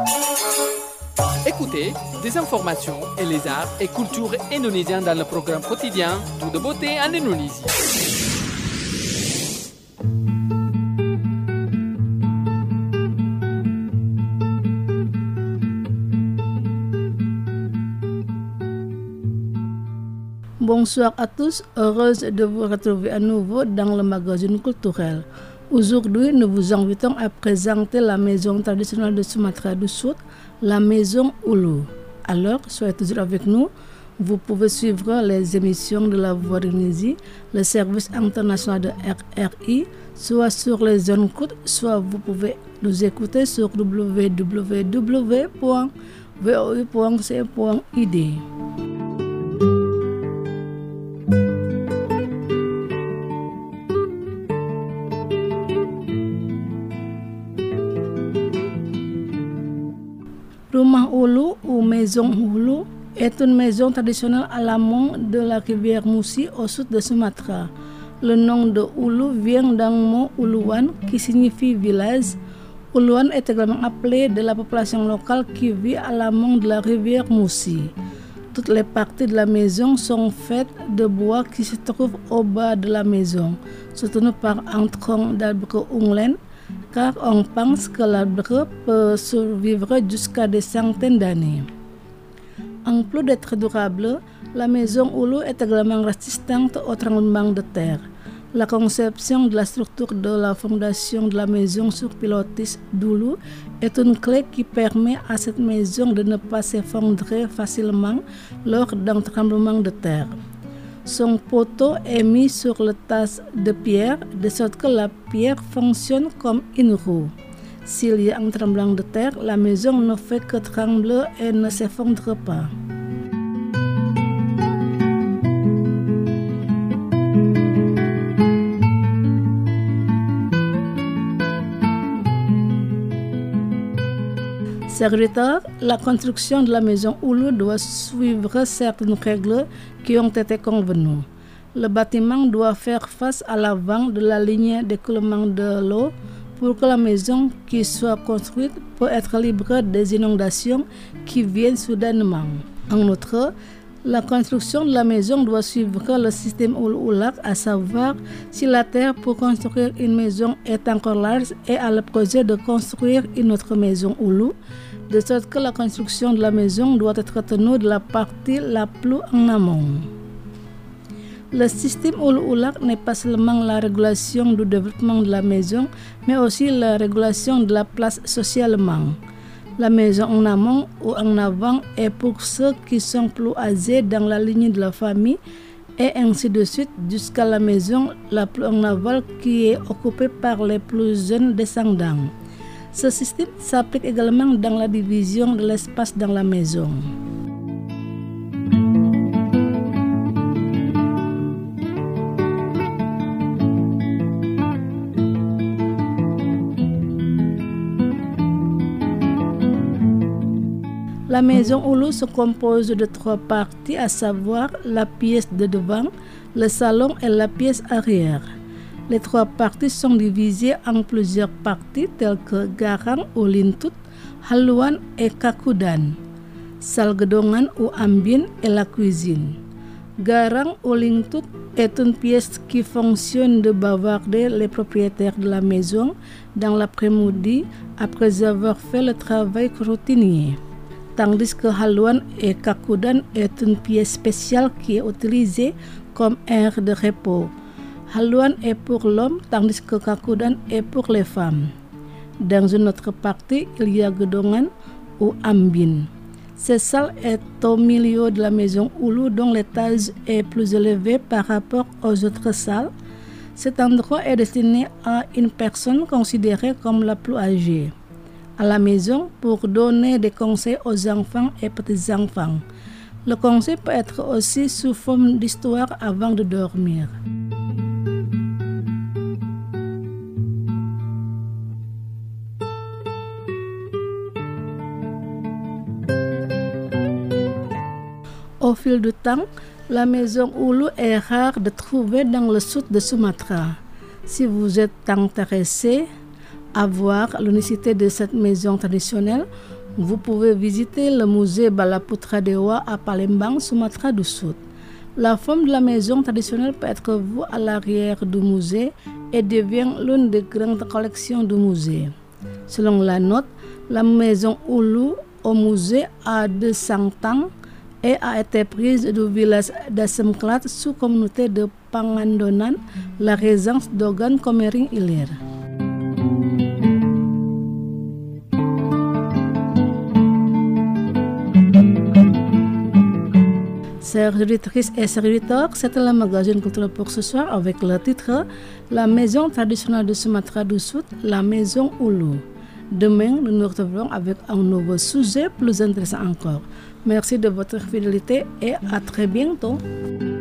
Écoutez des informations et les arts et cultures indonésiens dans le programme quotidien Tout de beauté en Indonésie. Bonsoir à tous, heureuse de vous retrouver à nouveau dans le magazine culturel. Aujourd'hui, nous vous invitons à présenter la maison traditionnelle de Sumatra du Sud, la maison Ulu. Alors, soyez toujours avec nous. Vous pouvez suivre les émissions de la Voix d'Indonésie, le service international de RRI, soit sur les zones courtes, soit vous pouvez nous écouter sur www.voi.c.id. Rumah Ulu ou maison Ulu est une maison traditionnelle à l'amont de la rivière Musi au sud de Sumatra. Le nom de Ulu vient d'un mot Uluan qui signifie village. Uluan est également appelé de la population locale qui vit à l'amont de la rivière Musi. Toutes les parties de la maison sont faites de bois qui se trouve au bas de la maison, soutenu par un tronc d'arbre unglen, car on pense que l'arbre peut survivre jusqu'à des centaines d'années. En plus d'être durable, la maison Ulu est également résistante au tremblement de terre. La conception de la structure de la fondation de la maison sur pilotis d'Ulu est une clé qui permet à cette maison de ne pas s'effondrer facilement lors d'un tremblement de terre. Son poteau est mis sur le tas de pierre, de sorte que la pierre fonctionne comme une roue. S'il y a un tremblement de terre, la maison ne fait que trembler et ne s'effondre pas. Serviteur, la construction de la maison Ulu doit suivre certaines règles qui ont été convenues. Le bâtiment doit faire face à l'avant de la ligne d'écoulement de l'eau pour que la maison qui soit construite peut être libre des inondations qui viennent soudainement. En outre, la construction de la maison doit suivre le système Ulu-Ulak, à savoir si la terre pour construire une maison est encore large et a le projet de construire une autre maison Ulu, de sorte que la construction de la maison doit être tenue de la partie la plus en amont. Le système Ulu-Ulak n'est pas seulement la régulation du développement de la maison, mais aussi la régulation de la place socialement. La maison en amont ou en avant est pour ceux qui sont plus âgés dans la ligne de la famille et ainsi de suite jusqu'à la maison la plus en aval qui est occupée par les plus jeunes descendants. Ce système s'applique également dans la division de l'espace dans la maison. La maison Ulu se compose de 3 parties, à savoir la pièce de devant, le salon et la pièce arrière. Les 3 parties sont divisées en plusieurs parties telles que garang ou lintut, haluan et kakudan. Salle gedongan ou ambien et la cuisine. Garang ou lintut est une pièce qui fonctionne de bavarder les propriétaires de la maison dans l'après-midi après avoir fait le travail routinier. Tandis que haluan et kakudan est une pièce spéciale qui est utilisée comme aire de repos. Haluan est pour l'homme, tandis que kakudan est pour les femmes. Dans une autre partie, il y a gedongan ou ambin. Cette salle est au milieu de la maison Ulu, dont l'étage est plus élevé par rapport aux autres salles. Cet endroit est destiné à une personne considérée comme la plus âgée à la maison pour donner des conseils aux enfants et petits-enfants. Le conseil peut être aussi sous forme d'histoire avant de dormir. Au fil du temps, la maison Ulu est rare de trouver dans le sud de Sumatra. Si vous êtes intéressé à voir l'unicité de cette maison traditionnelle, Vous pouvez visiter le musée Balaputra Dewa à Palembang, Sumatra du Sud. La forme de la maison traditionnelle peut être vue à l'arrière du musée et devient l'une des grandes collections du musée. Selon la note, la maison Ulu au musée a 200 ans et a été prise du village d'Asemklat sous communauté de Pangandonan, la résidence d'Ogan Komering Ilir. Chers auditrices et chers auditeurs, c'était le magazine culturel pour ce soir avec le titre La maison traditionnelle de Sumatra du Sud, la maison Ulu. Demain, nous nous retrouverons avec un nouveau sujet plus intéressant encore. Merci de votre fidélité et à très bientôt.